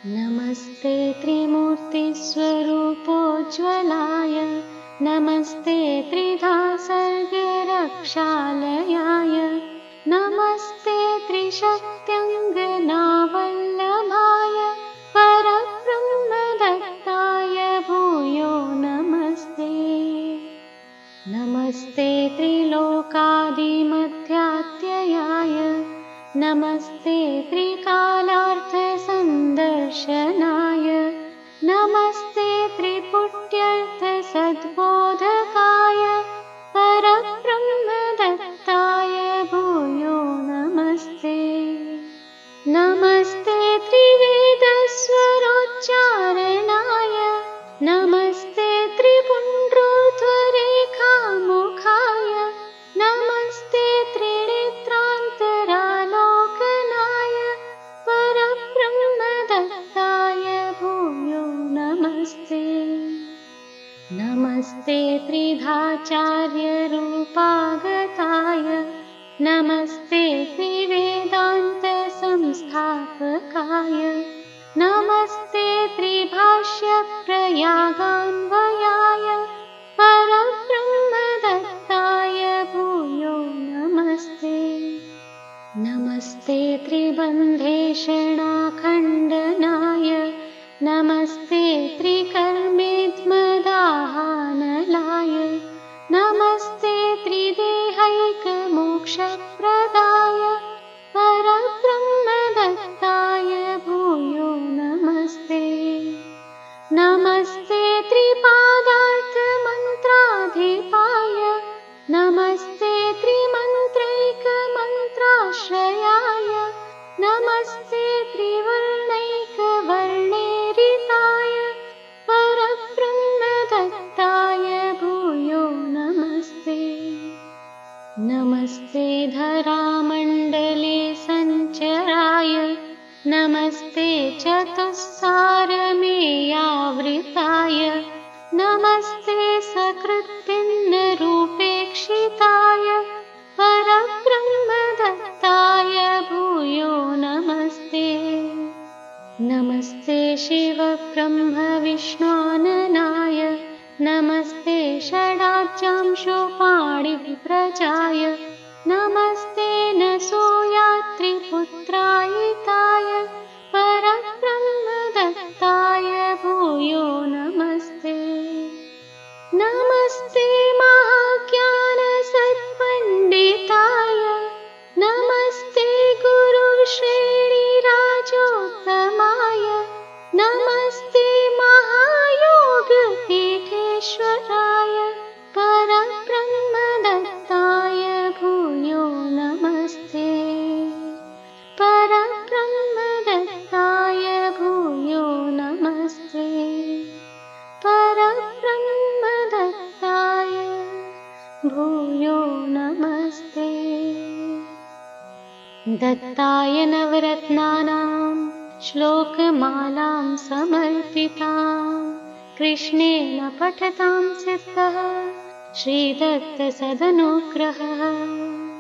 नमस्ते त्रिमूर्तिस्वरूपोज्ज्वलाय नमस्ते त्रिधा सर्गरक्षालयाय नमस्ते त्रिशक्त्यङ्गनावल्लभाय परब्रह्मदत्ताय भूयो नमस्ते। नमस्ते त्रिलोकादिमध्यात्ययाय नमस्ते त्रिकालार्थसन्दर्शनाय नमस्ते त्रिपुट्यर्थसद्बोधकाय परब्रह्मदत्ताय भूयो नमस्ते। नमस्ते त्रिवेदस्वरोच्चारणाय नमस्ते त्रिपुण्ड्रोध्वरेखामुखाय नमस्ते त्रिनेत्रान्तरालोकनाय परब्रह्मदत्ताय भूयो नमस्ते। नमस्ते त्रिधाचार्यरूपागताय नमस्ते त्रिवेदान्तसंस्थापकाय नमस्ते त्रिभाष्यप्रयागान्वयाय परब्रह्मदत्ताय भूयो नमस्ते। नमस्ते त्रिबन्धेषणाखण्डनाय नमस्ते त्रिकर्मेत्मदाहानलाय नमस्ते त्रिदेहैकमोक्षप्रदाय परब्रह्मदत्ताय भूयो नमस्ते। नमस्ते त्रिपादार्थमन्त्राधिपाय नमस्ते त्रिमन्त्रैकमन्त्राश्रयाय नमस्ते त्रिवर्णैकवर्णेरिताय परब्रह्मदत्ताय भूयो नमस्ते। नमस्ते धरामण्डले सञ्चराय नमस्ते चतुस्सारमेयावृताय नमस्ते सकृद्भिन्नरूपेक्षिताय परब्रह्मदत्ताय भूयो नमस्ते। नमस्ते शिवब्रह्मविष्णुननाय नमस्ते षडाज्यांशोपाणिप्रजाय नमस्ते नसूयात्रिपुत्रायिताय परब्रह्मदत्ताय भूयो नमस्ते। नमस्ते महाज्ञानसत्पण्डिताय नमस्ते गुरुश्रेणिराजोत्तमाय नमस्ते महायोगपीठेश्वराय परब्रह्मदत्ताय भूयो नमस्ते। परब्रह्मदत्ताय भूयो नमस्ते। परब्रह्मदत्ताय भूयो नमस्ते। दत्ताय नवरत्नानां श्लोकमालां समर्पितां कृष्णेन पठतां सिद्धः श्रीदत्तसदनुग्रहः।